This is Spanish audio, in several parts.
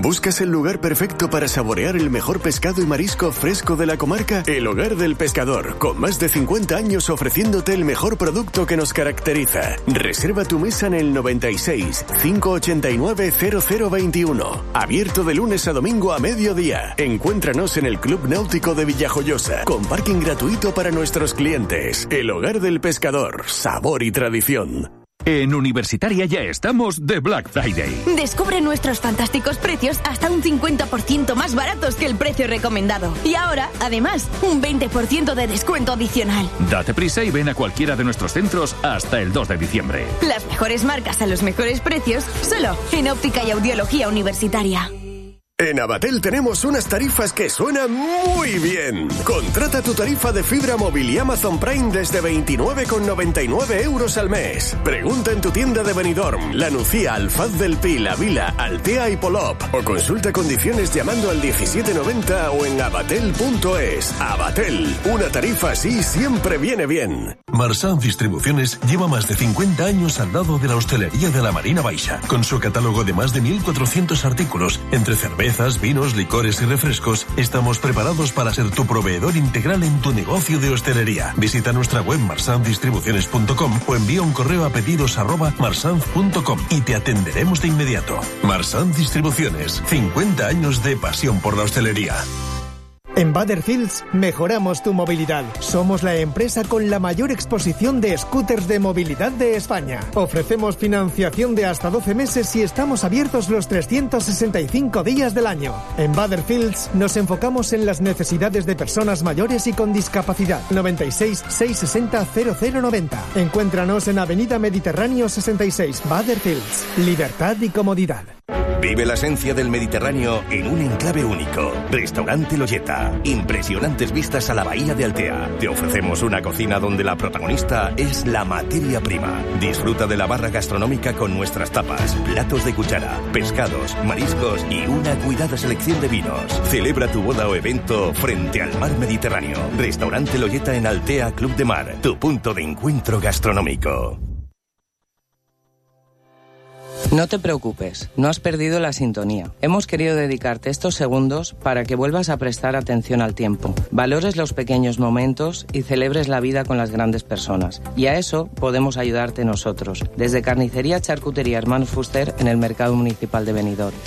¿Buscas el lugar perfecto para saborear el mejor pescado y marisco fresco de la comarca? El Hogar del Pescador, con más de 50 años ofreciéndote el mejor producto que nos caracteriza. Reserva tu mesa en el 96 589 0021. Abierto de lunes a domingo a mediodía. Encuéntranos en el Club Náutico de Villajoyosa, con parking gratuito para nuestros clientes. El Hogar del Pescador, sabor y tradición. En Universitaria ya estamos de Black Friday. Descubre nuestros fantásticos precios hasta un 50% más baratos que el precio recomendado. Y ahora, además, un 20% de descuento adicional. Date prisa y ven a cualquiera de nuestros centros hasta el 2 de diciembre. Las mejores marcas a los mejores precios, solo en Óptica y Audiología Universitaria. En Abatel tenemos unas tarifas que suenan muy bien. Contrata tu tarifa de fibra móvil y Amazon Prime desde 29,99 € al mes. Pregunta en tu tienda de Benidorm, La Nucía, Alfaz del Pi, La Vila, Altea y Polop. O consulta condiciones llamando al 1790 o en abatel.es. Abatel, una tarifa así siempre viene bien. Marsan Distribuciones lleva más de 50 años al lado de la hostelería de la Marina Baixa, con su catálogo de más de 1.400 artículos, entre cervezas, vinos, licores y refrescos. Estamos preparados para ser tu proveedor integral en tu negocio de hostelería. Visita nuestra web marsandistribuciones.com o envía un correo a pedidos@marsanz.com y te atenderemos de inmediato. Marsan Distribuciones, 50 años de pasión por la hostelería. En Butterfields mejoramos tu movilidad. Somos la empresa con la mayor exposición de scooters de movilidad de España. Ofrecemos financiación de hasta 12 meses y estamos abiertos los 365 días del año. En Butterfields nos enfocamos en las necesidades de personas mayores y con discapacidad. 96 660 0090. Encuéntranos en Avenida Mediterráneo 66, Butterfields. Libertad y comodidad. Vive la esencia del Mediterráneo en un enclave único. Restaurante Loyeta. Impresionantes vistas a la bahía de Altea. Te ofrecemos una cocina donde la protagonista es la materia prima. Disfruta de la barra gastronómica con nuestras tapas, platos de cuchara, pescados, mariscos y una cuidada selección de vinos. Celebra tu boda o evento frente al mar Mediterráneo. Restaurante Loyeta en Altea Club de Mar. Tu punto de encuentro gastronómico. No te preocupes, no has perdido la sintonía. Hemos querido dedicarte estos segundos para que vuelvas a prestar atención al tiempo, valores los pequeños momentos y celebres la vida con las grandes personas. Y a eso podemos ayudarte nosotros, desde Carnicería Charcutería Hermanos Fuster en el Mercado Municipal de Benidorm.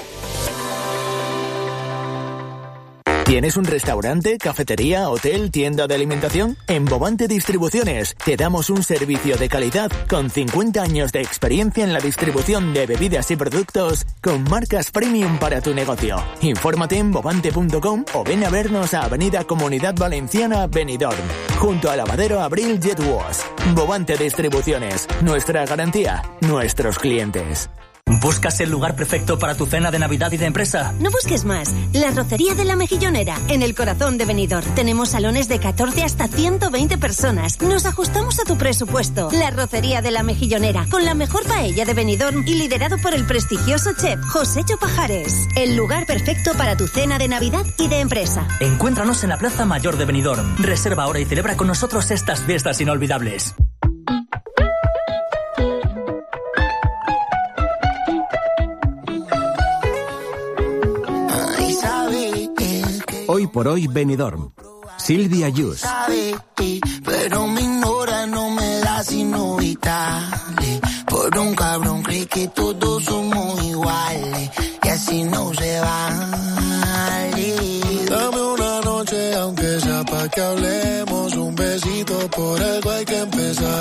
¿Tienes un restaurante, cafetería, hotel, tienda de alimentación? En Bovante Distribuciones te damos un servicio de calidad con 50 años de experiencia en la distribución de bebidas y productos con marcas premium para tu negocio. Infórmate en bovante.com o ven a vernos a Avenida Comunidad Valenciana, Benidorm, junto al lavadero Abril Jet Wash. Bovante Distribuciones, nuestra garantía, nuestros clientes. ¿Buscas el lugar perfecto para tu cena de Navidad y de empresa? No busques más. La Rocería de la Mejillonera, en el corazón de Benidorm. Tenemos salones de 14 hasta 120 personas. Nos ajustamos a tu presupuesto. La Rocería de la Mejillonera, con la mejor paella de Benidorm y liderado por el prestigioso chef Josécho Pajares. El lugar perfecto para tu cena de Navidad y de empresa. Encuéntranos en la Plaza Mayor de Benidorm. Reserva ahora y celebra con nosotros estas fiestas inolvidables. Hoy por hoy Benidorm. Silvia Yus. Pero me ignora, no me da sino vitales. Por un cabrón cree que todos somos iguales. Y así no se vale. Dame una noche, aunque sea pa' que hablemos. Un besito, por algo hay que empezar.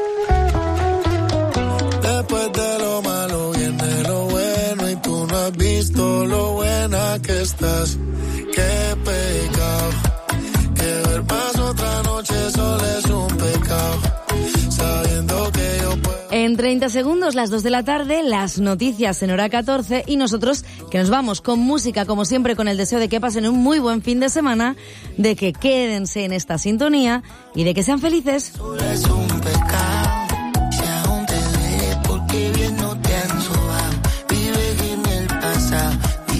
Después de lo malo viene lo bueno. Y tú no has visto lo buena que estás. Qué pecado, que ver más otra noche solo es un pecado, sabiendo que yo puedo. En 30 segundos, las 2 de la tarde, las noticias en hora 14 y nosotros que nos vamos con música, como siempre, con el deseo de que pasen un muy buen fin de semana, de que quédense en esta sintonía y de que sean felices. Solo es un pecado, si aún te duele porque bien no te han sobado, vive en el pasado.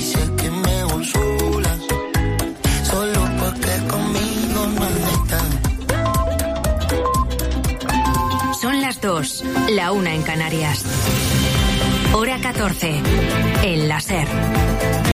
Son las 2, la 1 en Canarias. Hora 14, el láser.